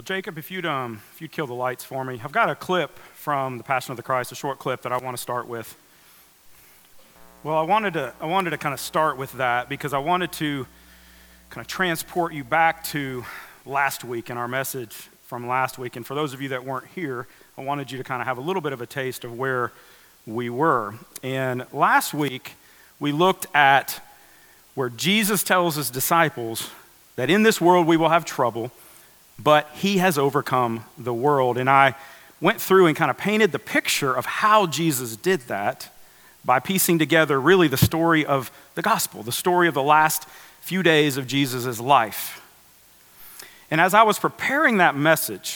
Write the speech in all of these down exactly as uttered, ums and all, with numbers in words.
Well, Jacob, if you'd um, if you'd kill the lights for me, I've got a clip from the Passion of the Christ, a short clip that I want to start with. Well, I wanted to I wanted to kind of start with that because I wanted to kind of transport you back to last week and our message from last week. And for those of you that weren't here, I wanted you to kind of have a little bit of a taste of where we were. And last week, we looked at where Jesus tells his disciples that in this world we will have trouble, but he has overcome the world. And I went through and kind of painted the picture of how Jesus did that by piecing together really the story of the gospel, the story of the last few days of Jesus' life. And as I was preparing that message,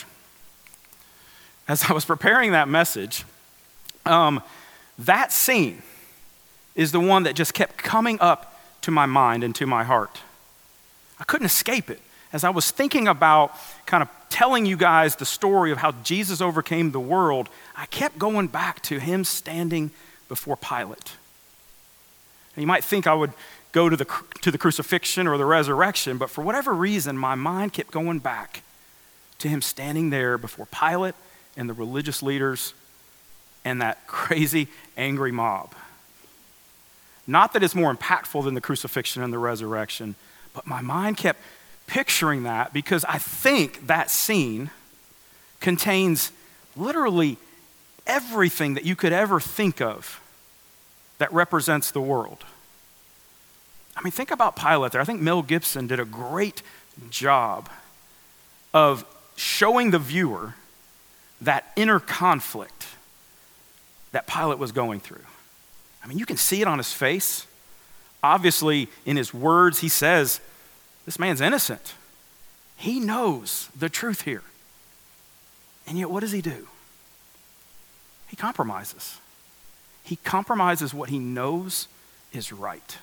as I was preparing that message, um, that scene is the one that just kept coming up to my mind and to my heart. I couldn't escape it. As I was thinking about kind of telling you guys the story of how Jesus overcame the world, I kept going back to him standing before Pilate. And you might think I would go to the to the crucifixion or the resurrection, but for whatever reason, my mind kept going back to him standing there before Pilate and the religious leaders and that crazy, angry mob. Not that it's more impactful than the crucifixion and the resurrection, but my mind kept picturing that because I think that scene contains literally everything that you could ever think of that represents the world. I mean, think about Pilate there. I think Mel Gibson did a great job of showing the viewer that inner conflict that Pilate was going through. I mean, you can see it on his face. Obviously, in his words, he says, this man's innocent. He knows the truth here. And yet, what does he do? He compromises. He compromises what he knows is right.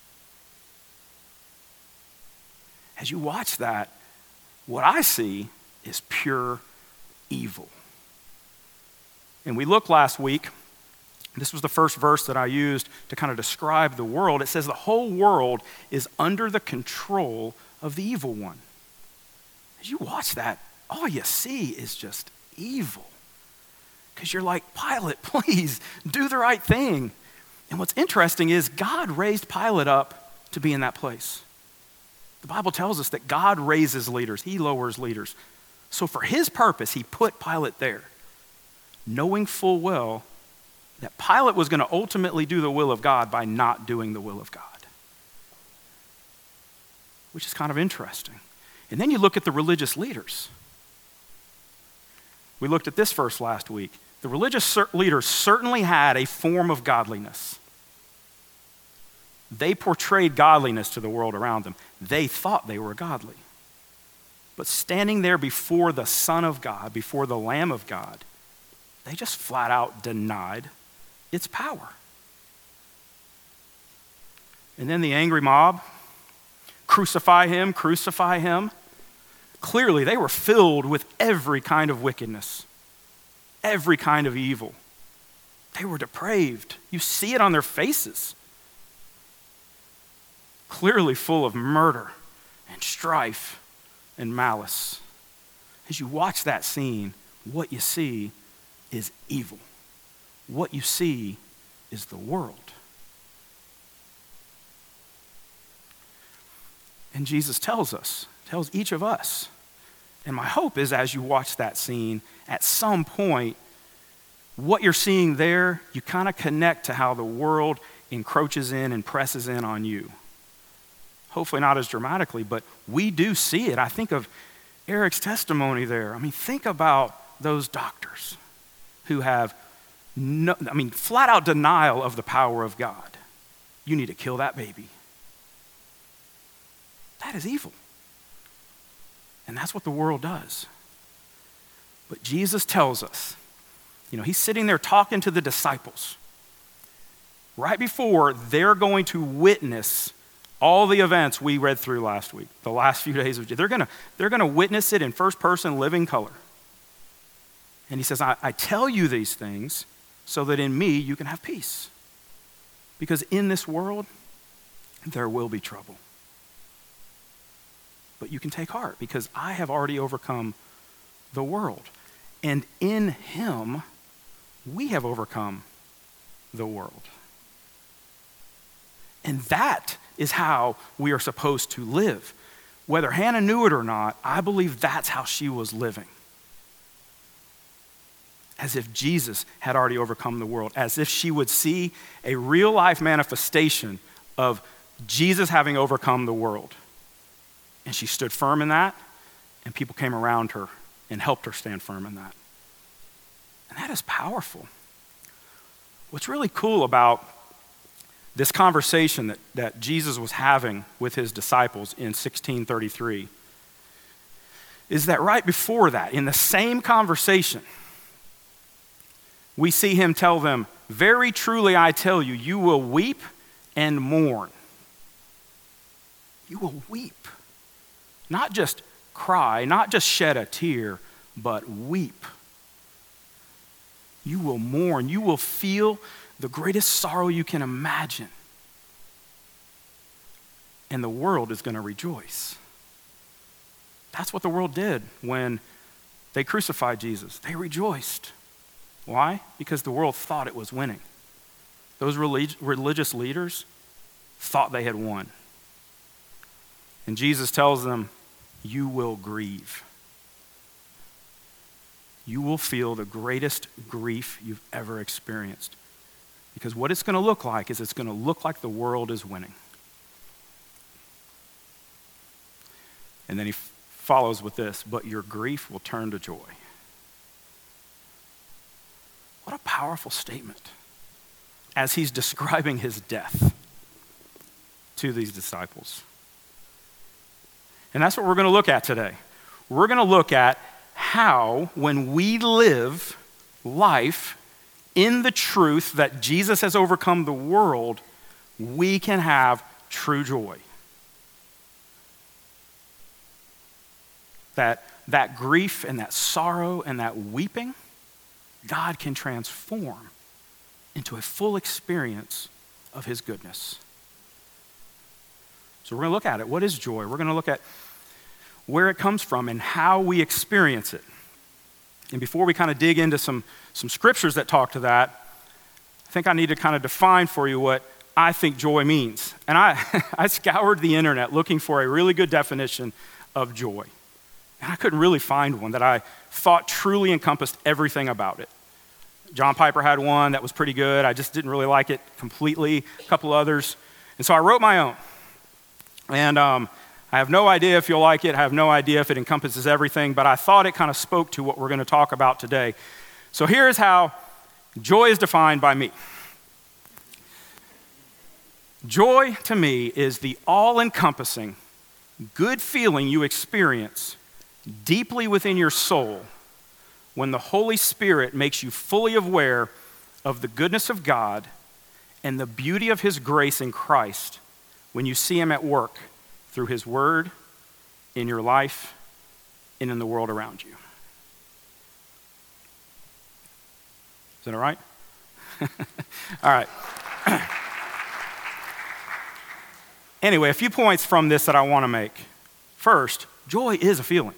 As you watch that, what I see is pure evil. And we looked last week, this was the first verse that I used to kind of describe the world. It says the whole world is under the control of the evil one. As you watch that, all you see is just evil. Because you're like, Pilate, please do the right thing. And what's interesting is God raised Pilate up to be in that place. The Bible tells us that God raises leaders. He lowers leaders. So for his purpose, he put Pilate there, knowing full well that Pilate was going to ultimately do the will of God by not doing the will of God. Which is kind of interesting. And then you look at the religious leaders. We looked at this verse last week. The religious leaders certainly had a form of godliness. They portrayed godliness to the world around them. They thought they were godly. But standing there before the Son of God, before the Lamb of God, they just flat out denied its power. And then the angry mob, crucify him, crucify him. Clearly, they were filled with every kind of wickedness, every kind of evil. They were depraved. You see it on their faces. Clearly full of murder and strife and malice. As you watch that scene, what you see is evil. What you see is the world. And Jesus tells us, tells each of us, and my hope is as you watch that scene, at some point, what you're seeing there, you kind of connect to how the world encroaches in and presses in on you. Hopefully not as dramatically, but we do see it. I think of Eric's testimony there. I mean, think about those doctors who have no, I mean, flat out denial of the power of God. You need to kill that baby. That is evil. And that's what the world does. But Jesus tells us, you know, he's sitting there talking to the disciples right before they're going to witness all the events we read through last week, the last few days of, they're gonna, they're gonna witness it in first person living color. And he says, I, I tell you these things so that in me you can have peace. Because in this world, there will be trouble. But you can take heart because I have already overcome the world. And in him, we have overcome the world. And that is how we are supposed to live. Whether Hannah knew it or not, I believe that's how she was living. As if Jesus had already overcome the world, as if she would see a real life manifestation of Jesus having overcome the world. And she stood firm in that, and people came around her and helped her stand firm in that. And that is powerful. What's really cool about this conversation that, that Jesus was having with his disciples in sixteen thirty-three is that right before that, in the same conversation, we see him tell them, "Very truly I tell you, you will weep and mourn." You will weep. Not just cry, not just shed a tear, but weep. You will mourn. You will feel the greatest sorrow you can imagine. And the world is going to rejoice. That's what the world did when they crucified Jesus. They rejoiced. Why? Because the world thought it was winning. Those relig- religious leaders thought they had won. And Jesus tells them, you will grieve. You will feel the greatest grief you've ever experienced. Because what it's going to look like is it's going to look like the world is winning. And then he f- follows with this, but your grief will turn to joy. What a powerful statement as he's describing his death to these disciples. And that's what we're going to look at today. We're going to look at how, when we live life in the truth that Jesus has overcome the world, we can have true joy. That, that grief and that sorrow and that weeping, God can transform into a full experience of his goodness. So we're going to look at it. What is joy? We're going to look at where it comes from and how we experience it. And before we kind of dig into some, some scriptures that talk to that, I think I need to kind of define for you what I think joy means. And I, I scoured the internet looking for a really good definition of joy. And I couldn't really find one that I thought truly encompassed everything about it. John Piper had one that was pretty good. I just didn't really like it completely. A couple others. And so I wrote my own. And um, I have no idea if you'll like it. I have no idea if it encompasses everything, but I thought it kind of spoke to what we're going to talk about today. So here's how joy is defined by me. Joy to me is the all-encompassing good feeling you experience deeply within your soul when the Holy Spirit makes you fully aware of the goodness of God and the beauty of his grace in Christ when you see him at work through his word, in your life, and in the world around you. Is that all right? All right. Anyway, a few points from this that I want to make. First, joy is a feeling.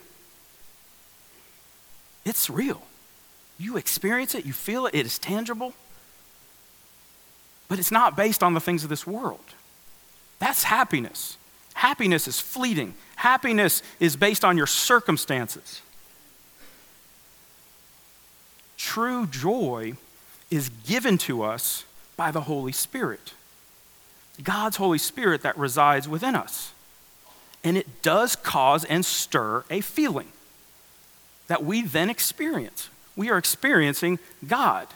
It's real. You experience it, you feel it, it is tangible. But it's not based on the things of this world. That's happiness. Happiness is fleeting. Happiness is based on your circumstances. True joy is given to us by the Holy Spirit. God's Holy Spirit that resides within us. And it does cause and stir a feeling that we then experience. We are experiencing God.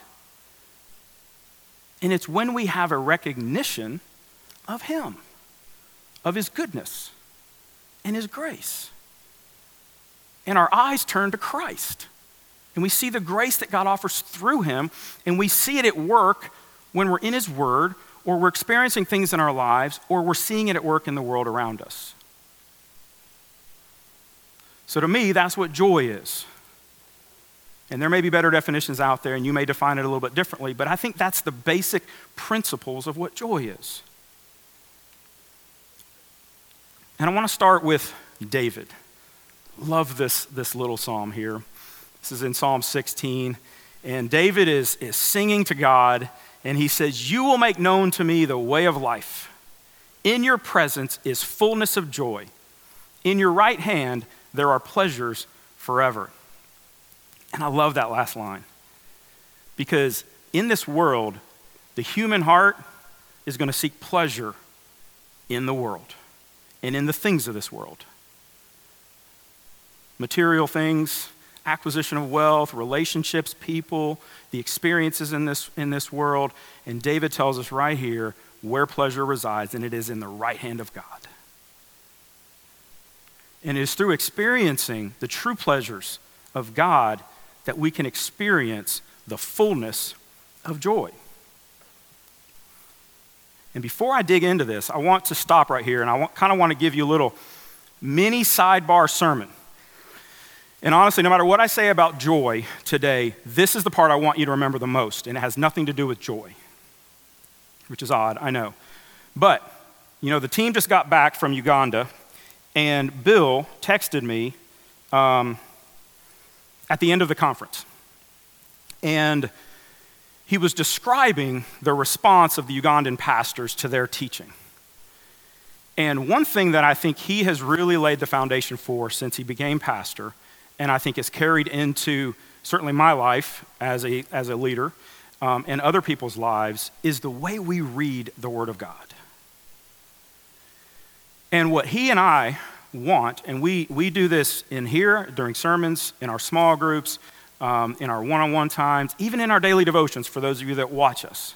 And it's when we have a recognition of him, of his goodness and his grace. And our eyes turn to Christ. And we see the grace that God offers through him, and we see it at work when we're in his word, or we're experiencing things in our lives, or we're seeing it at work in the world around us. So to me, that's what joy is. And there may be better definitions out there, and you may define it a little bit differently, but I think that's the basic principles of what joy is. And I want to start with David. love this, this little psalm here. This is in Psalm sixteen, and David is, is singing to God, and he says, "You will make known to me the way of life. In your presence is fullness of joy. In your right hand there are pleasures forever." And I love that last line, because in this world, the human heart is going to seek pleasure in the world and in the things of this world. Material things, acquisition of wealth, relationships, people, the experiences in this, in this world. And David tells us right here where pleasure resides, and it is in the right hand of God. And it is through experiencing the true pleasures of God that we can experience the fullness of joy. And before I dig into this, I want to stop right here, and I want, kind of want to give you a little mini sidebar sermon. And honestly, no matter what I say about joy today, this is the part I want you to remember the most, and it has nothing to do with joy, which is odd, I know. But, you know, the team just got back from Uganda, and Bill texted me um, at the end of the conference. And he was describing the response of the Ugandan pastors to their teaching. And one thing that I think he has really laid the foundation for since he became pastor, and I think is carried into certainly my life as a, as a leader um, and other people's lives, is the way we read the Word of God. And what he and I want, and we, we do this in here during sermons, in our small groups, um, in our one-on-one times, even in our daily devotions for those of you that watch us.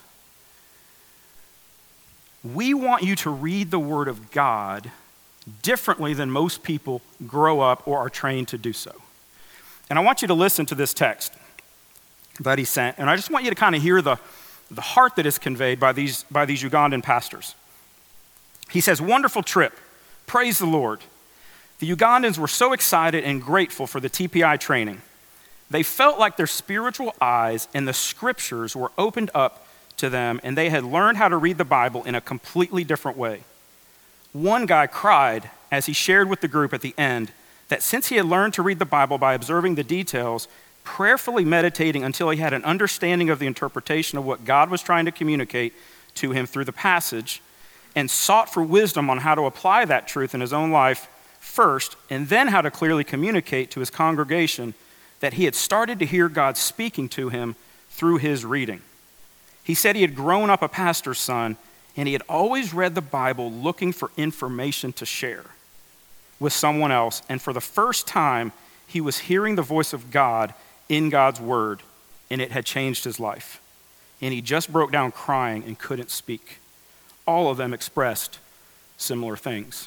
We want you to read the Word of God differently than most people grow up or are trained to do so. And I want you to listen to this text that he sent, and I just want you to kind of hear the, the heart that is conveyed by these, by these Ugandan pastors. He says, "Wonderful trip. Praise the Lord. The Ugandans were so excited and grateful for the T P I training. They felt like their spiritual eyes and the scriptures were opened up to them, and they had learned how to read the Bible in a completely different way. One guy cried as he shared with the group at the end that since he had learned to read the Bible by observing the details, prayerfully meditating until he had an understanding of the interpretation of what God was trying to communicate to him through the passage, and sought for wisdom on how to apply that truth in his own life first, and then how to clearly communicate to his congregation that he had started to hear God speaking to him through his reading. He said he had grown up a pastor's son, and he had always read the Bible looking for information to share with someone else, and for the first time, he was hearing the voice of God in God's word, and it had changed his life. And he just broke down crying and couldn't speak. All of them expressed similar things."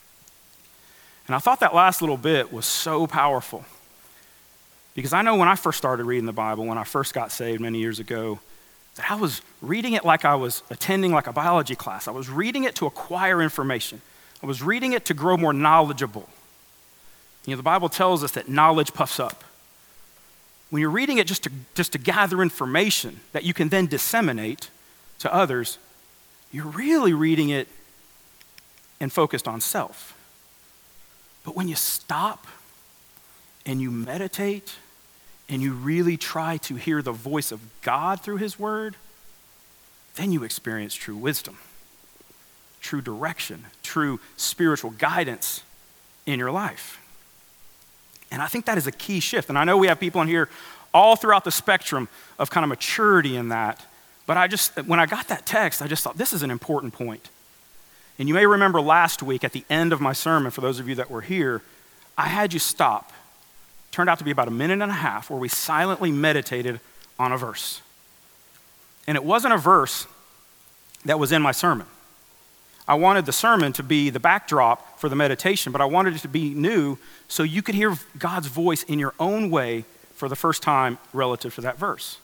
And I thought that last little bit was so powerful, because I know when I first started reading the Bible, when I first got saved many years ago, that I was reading it like I was attending like a biology class. I was reading it to acquire information. I was reading it to grow more knowledgeable. You know, the Bible tells us that knowledge puffs up. When you're reading it just to, just to gather information that you can then disseminate to others, you're really reading it and focused on self. But when you stop and you meditate and you really try to hear the voice of God through his word, then you experience true wisdom, true direction, true spiritual guidance in your life. And I think that is a key shift. And I know we have people in here all throughout the spectrum of kind of maturity in that. But I just, when I got that text, I just thought this is an important point. And you may remember last week at the end of my sermon, for those of you that were here, I had you stop. It turned out to be about a minute and a half where we silently meditated on a verse. And it wasn't a verse that was in my sermon. I wanted the sermon to be the backdrop for the meditation, but I wanted it to be new so you could hear God's voice in your own way for the first time relative to that verse.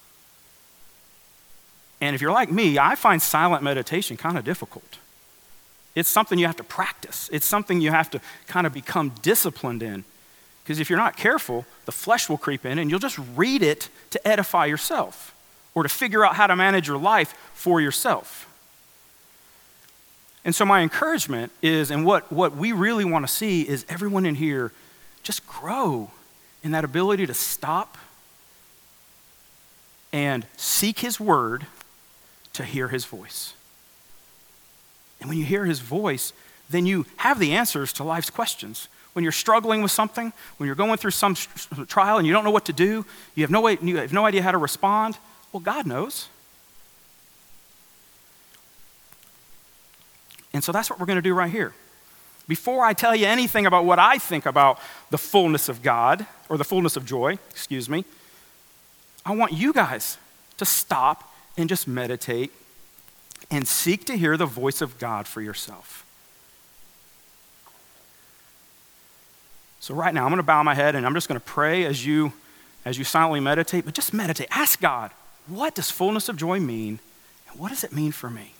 And if you're like me, I find silent meditation kind of difficult. It's something you have to practice. It's something you have to kind of become disciplined in. Because if you're not careful, the flesh will creep in and you'll just read it to edify yourself or to figure out how to manage your life for yourself. And so my encouragement is, and what, what we really want to see is everyone in here just grow in that ability to stop and seek his word to hear his voice. And when you hear his voice, then you have the answers to life's questions. When you're struggling with something, when you're going through some trial and you don't know what to do, you have no way, you have no idea how to respond, well, God knows. And so that's what we're going to do right here. Before I tell you anything about what I think about the fullness of God, or the fullness of joy, excuse me, I want you guys to stop and just meditate and seek to hear the voice of God for yourself. So right now, I'm going to bow my head and I'm just going to pray as you, as you silently meditate, but just meditate. Ask God, what does fullness of joy mean? And what does it mean for me?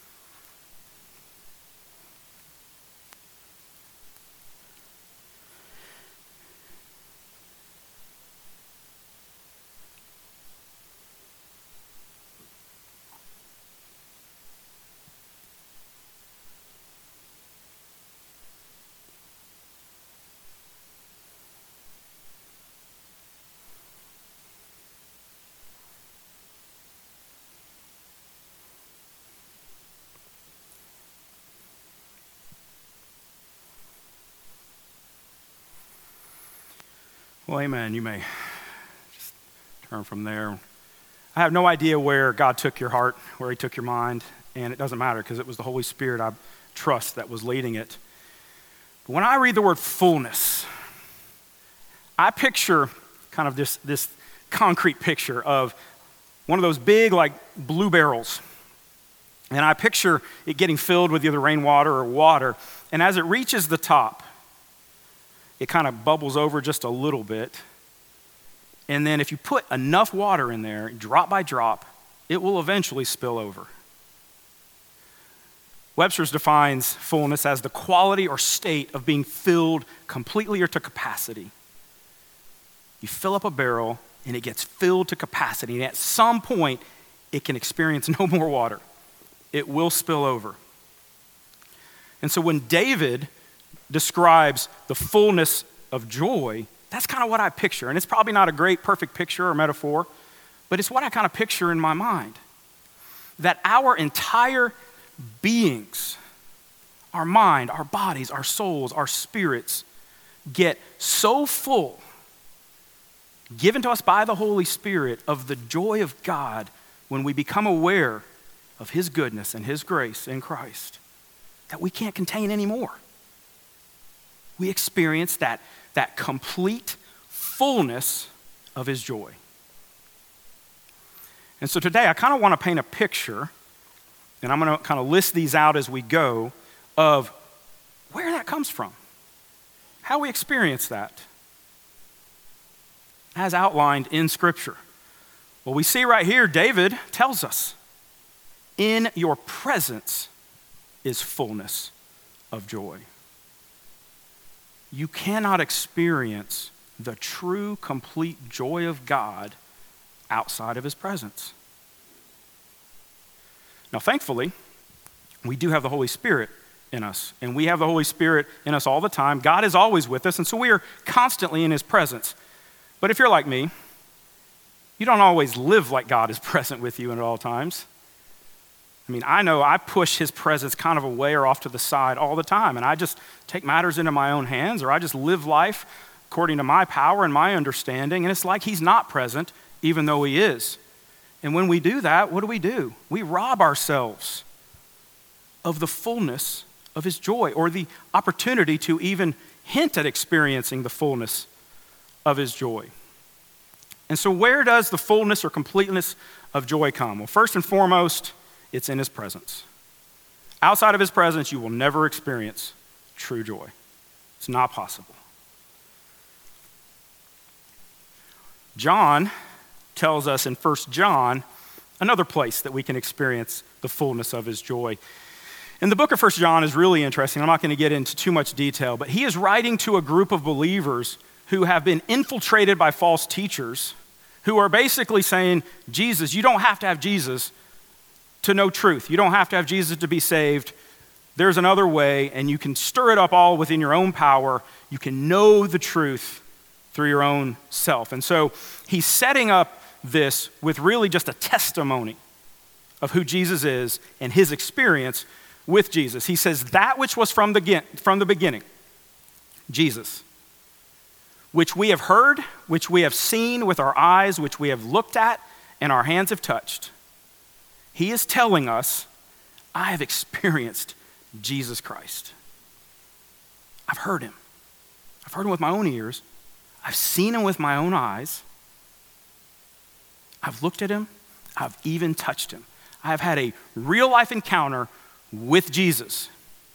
Well, amen. You may just turn from there. I have no idea where God took your heart, where he took your mind, and it doesn't matter because it was the Holy Spirit I trust that was leading it. But when I read the word fullness, I picture kind of this, this concrete picture of one of those big like blue barrels. And I picture it getting filled with either rainwater or water. And as it reaches the top, it kind of bubbles over just a little bit. And then if you put enough water in there, drop by drop, it will eventually spill over. Webster's defines fullness as the quality or state of being filled completely or to capacity. You fill up a barrel and it gets filled to capacity. And at some point, it can experience no more water. It will spill over. And so when David describes the fullness of joy, that's kind of what I picture. And it's probably not a great, perfect picture or metaphor, but it's what I kind of picture in my mind. That our entire beings, our mind, our bodies, our souls, our spirits, get so full, given to us by the Holy Spirit, of the joy of God when we become aware of his goodness and his grace in Christ, that we can't contain anymore. We experience that, that complete fullness of his joy. And so today I kind of want to paint a picture, and I'm going to kind of list these out as we go, of where that comes from, how we experience that, as outlined in Scripture. Well, we see right here, David tells us, in your presence is fullness of joy. You cannot experience the true, complete joy of God outside of his presence. Now, thankfully, we do have the Holy Spirit in us, and we have the Holy Spirit in us all the time. God is always with us, and so we are constantly in his presence. But if you're like me, you don't always live like God is present with you at all times. I mean, I know I push his presence kind of away or off to the side all the time, and I just take matters into my own hands, or I just live life according to my power and my understanding, and it's like he's not present, even though he is. And when we do that, what do we do? We rob ourselves of the fullness of his joy, or the opportunity to even hint at experiencing the fullness of his joy. And so where does the fullness or completeness of joy come? Well, first and foremost, it's in his presence. Outside of his presence, you will never experience true joy. It's not possible. John tells us in First John another place that we can experience the fullness of his joy. And the book of First John is really interesting. I'm not going to get into too much detail, but he is writing to a group of believers who have been infiltrated by false teachers who are basically saying, Jesus, you don't have to have Jesus to know truth. You don't have to have Jesus to be saved. there's another way, and you can stir it up all within your own power. You can know the truth through your own self. And so he's setting up this with really just a testimony of who Jesus is and his experience with Jesus. He says, that which was from the, from the beginning, Jesus, which we have heard, which we have seen with our eyes, which we have looked at, and our hands have touched. He is telling us, I have experienced Jesus Christ. I've heard him. I've heard him with my own ears. I've seen him with my own eyes. I've looked at him. I've even touched him. I have had a real life encounter with Jesus.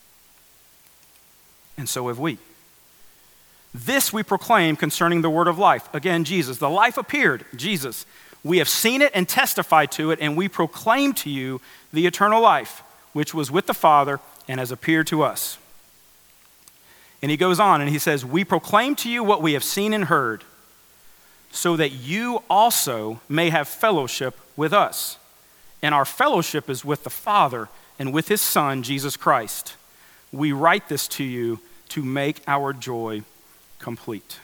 And so have we. This we proclaim concerning the word of life. Again, Jesus. The life appeared, Jesus. We have seen it and testified to it, and we proclaim to you the eternal life, which was with the Father and has appeared to us. And he goes on and he says, we proclaim to you what we have seen and heard, so that you also may have fellowship with us. And our fellowship is with the Father and with his Son, Jesus Christ. We write this to you to make our joy complete.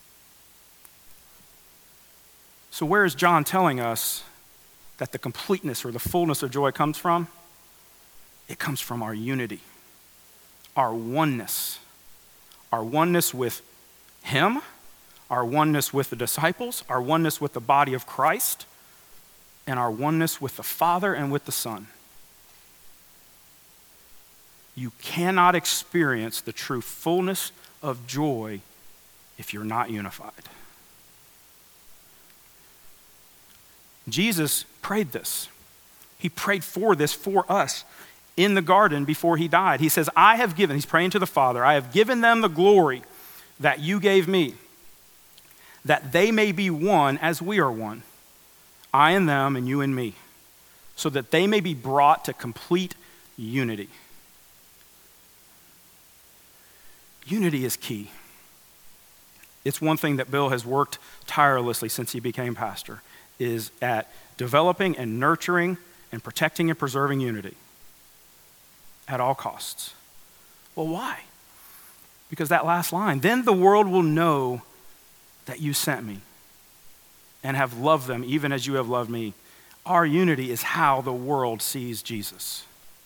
So where is John telling us that the completeness or the fullness of joy comes from? It comes from our unity, our oneness, our oneness with him, our oneness with the disciples, our oneness with the body of Christ, and our oneness with the Father and with the Son. You cannot experience the true fullness of joy if you're not unified. Jesus prayed this. He prayed for this for us in the garden before he died. He says, I have given, he's praying to the Father, I have given them the glory that you gave me, that they may be one as we are one, I and them and you and me, so that they may be brought to complete unity. Unity is key. It's one thing that Bill has worked tirelessly since he became pastor, is at developing and nurturing and protecting and preserving unity at all costs. Well, why? Because that last line, then the world will know that you sent me and have loved them even as you have loved me. Our unity is how the world sees Jesus.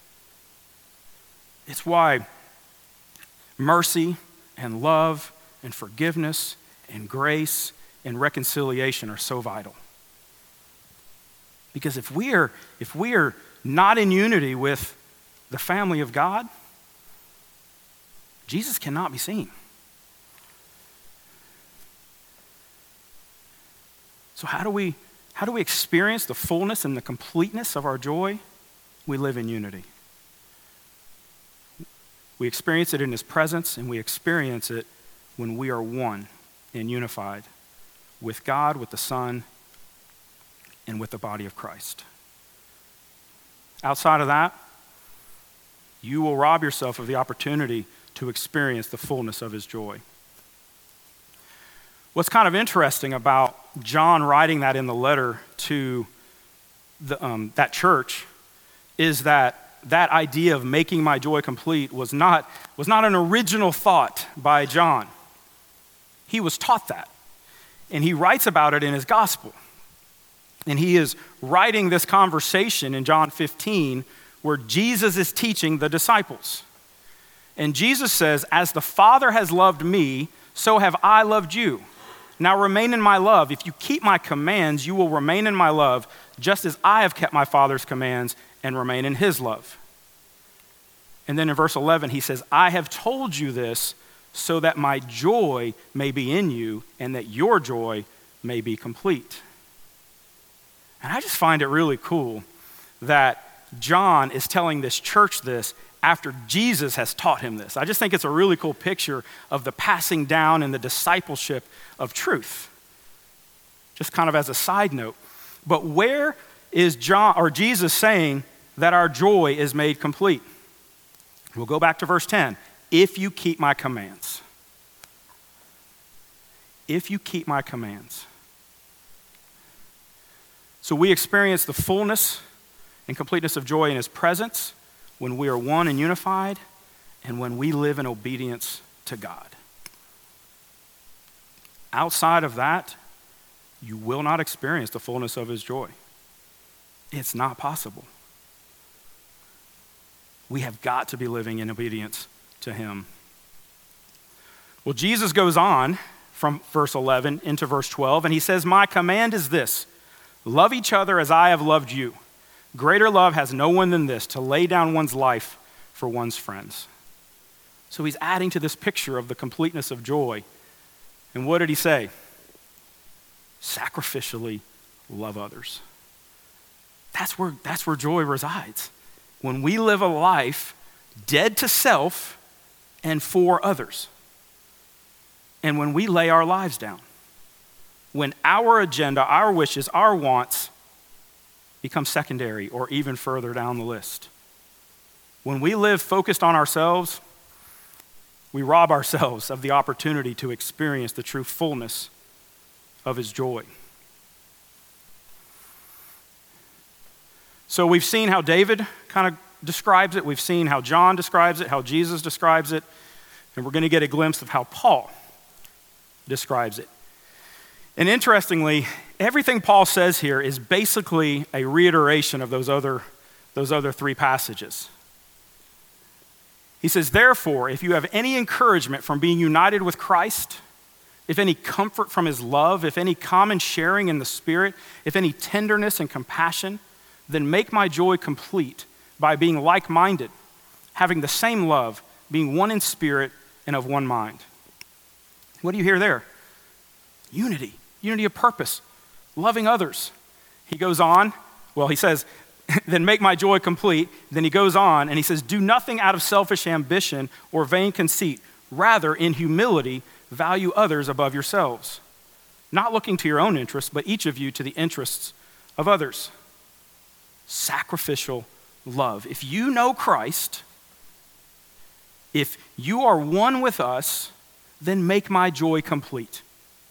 It's why mercy and love and forgiveness and grace and reconciliation are so vital. Because if we are, if we are not in unity with the family of God, Jesus cannot be seen. So how do we, how do we experience the fullness and the completeness of our joy? We live in unity. We experience it in his presence, and we experience it when we are one and unified with God, with the Son, and with the body of Christ. Outside of that, you will rob yourself of the opportunity to experience the fullness of his joy. What's kind of interesting about John writing that in the letter to the, um, that church is that that idea of making my joy complete was not, was not an original thought by John. He was taught that, and he writes about it in his gospel. And he is writing this conversation in John fifteen where Jesus is teaching the disciples. And Jesus says, as the Father has loved me, so have I loved you. Now remain in my love. If you keep my commands, you will remain in my love, just as I have kept my Father's commands and remain in his love. And then in verse eleven, he says, I have told you this so that my joy may be in you and that your joy may be complete. And I just find it really cool that John is telling this church this after Jesus has taught him this. I just think it's a really cool picture of the passing down and the discipleship of truth. Just kind of as a side note. But where is John or Jesus saying that our joy is made complete? We'll go back to verse ten. If you keep my commands. If you keep my commands. So we experience the fullness and completeness of joy in his presence when we are one and unified, and when we live in obedience to God. Outside of that, you will not experience the fullness of his joy. It's not possible. We have got to be living in obedience to him. Well, Jesus goes on from verse eleven into verse twelve, and he says, "My command is this, love each other as I have loved you. Greater love has no one than this, to lay down one's life for one's friends." So he's adding to this picture of the completeness of joy. And what did he say? Sacrificially love others. That's where, that's where joy resides. When we live a life dead to self and for others. And when we lay our lives down. When our agenda, our wishes, our wants become secondary or even further down the list. When we live focused on ourselves, we rob ourselves of the opportunity to experience the true fullness of his joy. So we've seen how David kind of describes it. We've seen how John describes it, how Jesus describes it, and we're going to get a glimpse of how Paul describes it. And interestingly, everything Paul says here is basically a reiteration of those other, those other three passages. He says, "Therefore, if you have any encouragement from being united with Christ, if any comfort from his love, if any common sharing in the Spirit, if any tenderness and compassion, then make my joy complete by being like-minded, having the same love, being one in spirit and of one mind." What do you hear there? Unity, unity of purpose, loving others. He goes on, well, he says, "Then make my joy complete." Then he goes on and he says, "Do nothing out of selfish ambition or vain conceit. Rather, in humility, value others above yourselves, not looking to your own interests, but each of you to the interests of others." Sacrificial love. If you know Christ, if you are one with us, then make my joy complete.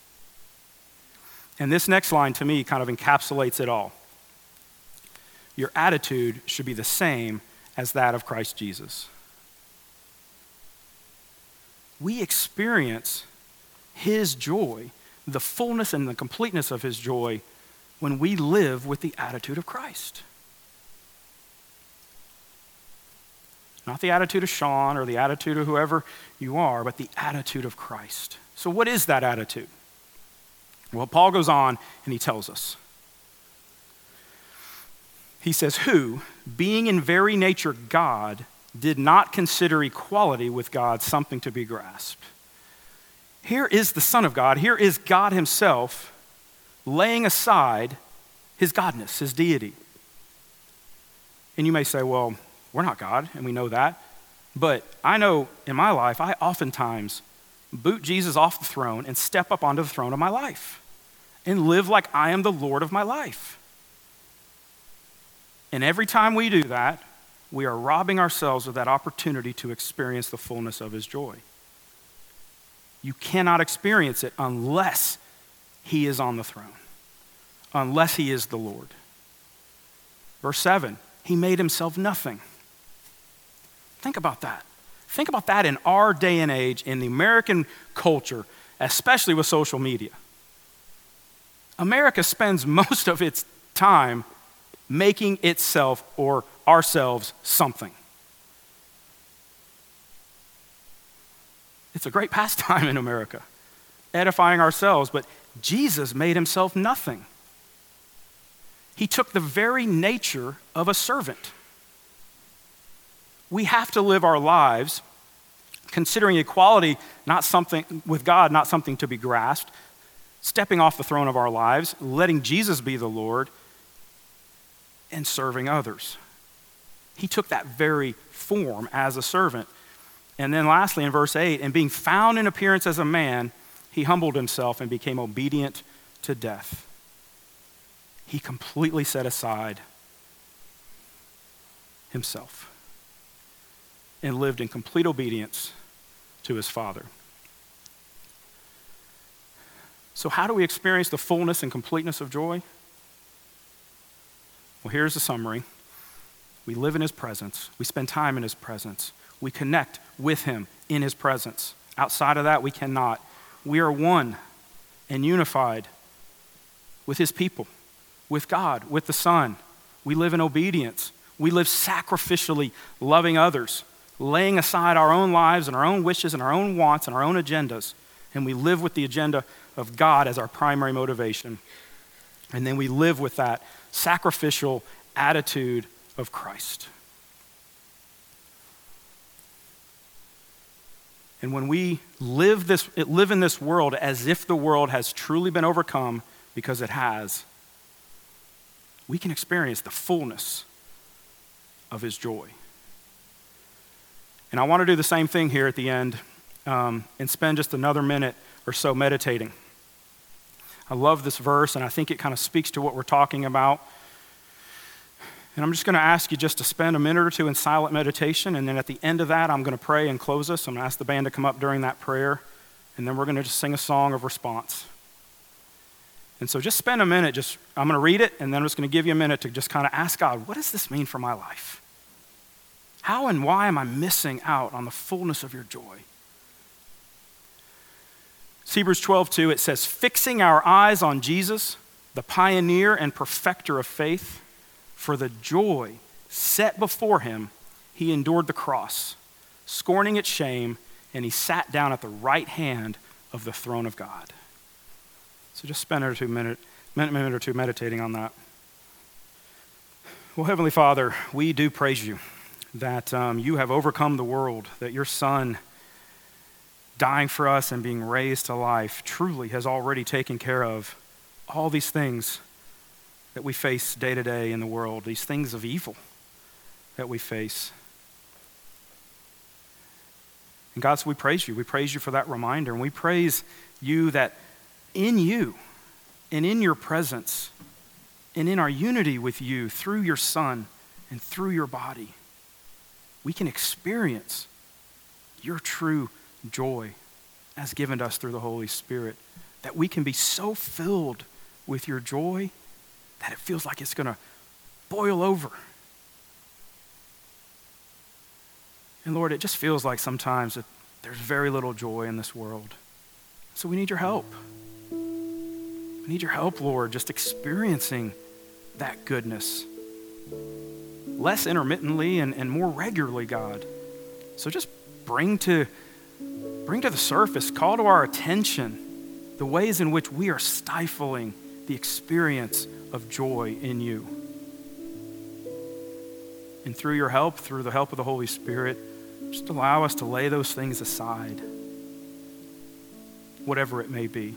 And this next line to me kind of encapsulates it all. Your attitude should be the same as that of Christ Jesus. We experience his joy, the fullness and the completeness of his joy, when we live with the attitude of Christ. Not the attitude of Sean or the attitude of whoever you are, but the attitude of Christ. So what is that attitude? Well, Paul goes on and he tells us. He says, "Who, being in very nature God, did not consider equality with God something to be grasped." Here is the Son of God, here is God himself laying aside his godness, his deity. And you may say, well, we're not God, and we know that. But I know in my life, I oftentimes boot Jesus off the throne and step up onto the throne of my life and live like I am the Lord of my life. And every time we do that, we are robbing ourselves of that opportunity to experience the fullness of his joy. You cannot experience it unless he is on the throne, unless he is the Lord. Verse seven, he made himself nothing. Think about that. Think about that in our day and age, in the American culture, especially with social media. America spends most of its time making itself or ourselves something. It's a great pastime in America, edifying ourselves, but Jesus made himself nothing. He took the very nature of a servant. We have to live our lives considering equality not something with God, not something to be grasped, stepping off the throne of our lives, letting Jesus be the Lord, and serving others. He took that very form as a servant. And then lastly, in verse eight, and being found in appearance as a man, he humbled himself and became obedient to death. He completely set aside himself and lived in complete obedience to his Father. So how do we experience the fullness and completeness of joy? Well, here's the summary. We live in his presence. We spend time in his presence. We connect with him in his presence. Outside of that, we cannot. We are one and unified with his people, with God, with the Son. We live in obedience. We live sacrificially, loving others, laying aside our own lives and our own wishes and our own wants and our own agendas. And we live with the agenda of God as our primary motivation. And then we live with that sacrificial attitude of Christ. And when we live this, live in this world as if the world has truly been overcome, because it has, we can experience the fullness of his joy. And I want to do the same thing here at the end um, and spend just another minute or so meditating. I love this verse, and I think it kind of speaks to what we're talking about. And I'm just going to ask you just to spend a minute or two in silent meditation, and then at the end of that, I'm going to pray and close us. I'm going to ask the band to come up during that prayer, and then we're going to just sing a song of response. And so just spend a minute, just I'm going to read it, and then I'm just going to give you a minute to just kind of ask God, what does this mean for my life? How and why am I missing out on the fullness of your joy? It's Hebrews twelve two, it says, fixing our eyes on Jesus, the pioneer and perfecter of faith, for the joy set before him, he endured the cross, scorning its shame, and he sat down at the right hand of the throne of God. So just spend a minute, minute, minute or two meditating on that. Well, Heavenly Father, we do praise you that um, you have overcome the world, that your Son dying for us and being raised to life truly has already taken care of all these things that we face day to day in the world, these things of evil that we face. And God, so we praise you. We praise you for that reminder, and we praise you that in you and in your presence and in our unity with you through your Son and through your body, we can experience your true joy as given to us through the Holy Spirit, that we can be so filled with your joy that it feels like it's going to boil over. And Lord, it just feels like sometimes that there's very little joy in this world. So we need your help. We need your help, Lord, just experiencing that goodness less intermittently and, and more regularly, God. So just bring to, bring to the surface, call to our attention the ways in which we are stifling the experience of joy in you. And through your help, through the help of the Holy Spirit, just allow us to lay those things aside, whatever it may be.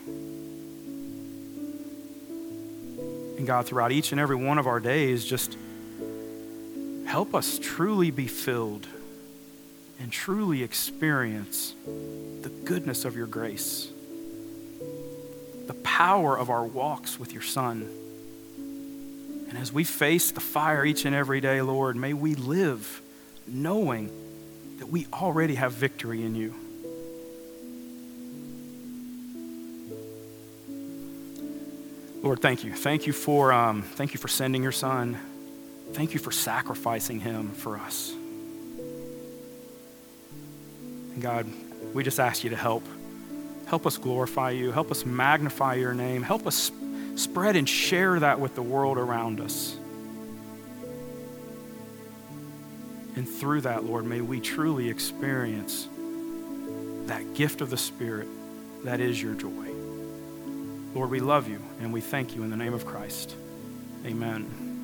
And God, throughout each and every one of our days, just help us truly be filled and truly experience the goodness of your grace, the power of our walks with your Son. And as we face the fire each and every day, Lord, may we live knowing that we already have victory in you. Lord, thank you. Thank you for um, thank you for sending your Son. Thank you for sacrificing him for us. And God, we just ask you to help. Help us glorify you. Help us magnify your name. Help us spread and share that with the world around us. And through that, Lord, may we truly experience that gift of the Spirit that is your joy. Lord, we love you and we thank you in the name of Christ. Amen.